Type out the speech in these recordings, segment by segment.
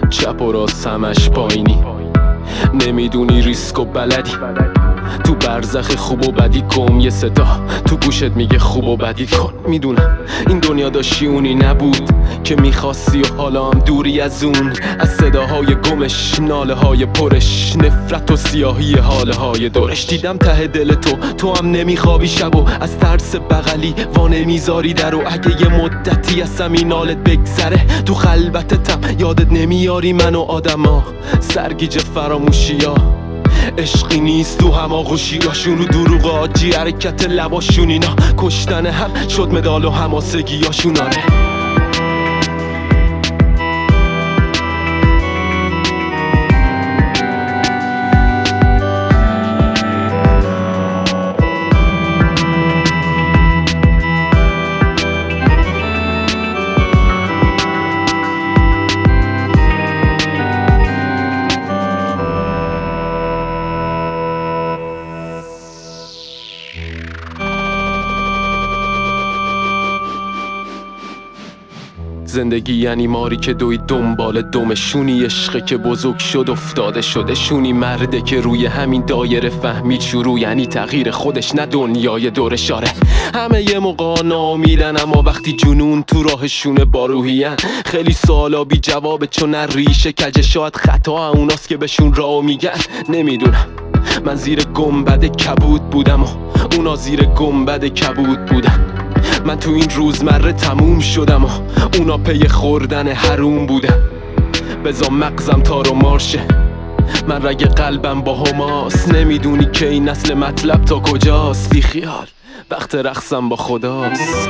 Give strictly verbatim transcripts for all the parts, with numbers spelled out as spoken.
چپ و راست همش پایینی، نمیدونی ریسک و بلدی. تو برزخ خوب و بدی کم یه صدا تو گوشت میگه خوب و بدی کن. میدونم این دنیا داشتی اونی نبود که میخواستی و حالا هم دوری از اون، از صداهای گمش، ناله های پرش، نفرت و سیاهی حاله های دورش. دیدم ته دل تو تو هم نمیخوابی شب و از ترس بغلی وانه میذاری در، و اگه یه مدتی از سمینالت بگذره تو خلوتتم یادت نمیاری من و آدما سرگیجه فراموشی ها. عشقی نیست تو هماغوشی هاشون و دروغ آجی حرکت لباشون، اینا کشتن هم شد مدال و هماسگی هاشون. آره زندگی یعنی ماری که دوید دنبال دمشونی، عشقه که بزرگ شد افتاده شده شونی، مرده که روی همین دایره فهمید شروع یعنی تغییر خودش نه دنیای دورش. آره همه یه موقع ناامیدن اما وقتی جنون تو راهشونه با روحیان خیلی سوالا بی جوابه، چون ریشه کجه شاید خطا اوناست که بهشون راه میگن. نمیدونم من زیر گنبد کبود بودم و اونا زیر گنبد کبود بودن. من تو این روزمره تموم شدم و اونا پی خوردن حروم بودن. بزا مغزم تارو مارشه، من رگ قلبم با هماست. نمیدونی که این نسل مطلب تا کجاست، بی خیال وقت رقصم با خداست.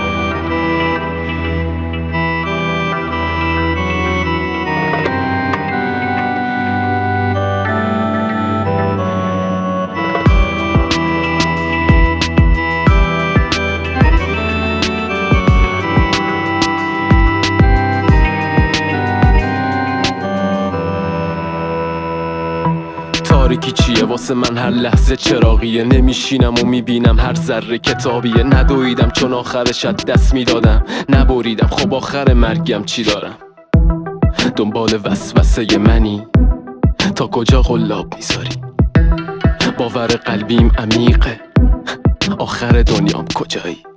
تاریکی چیه واسه من هر لحظه چراغیه، نمیشینم و میبینم هر ذره کتابیه. ندویدم چون آخرش از دست میدادم، نبریدم خب آخر مرگم چی دارم. دنبال وسوسه منی تا کجا قلاب میذاری، باور قلبیم عمیقه آخر دنیام کجایی.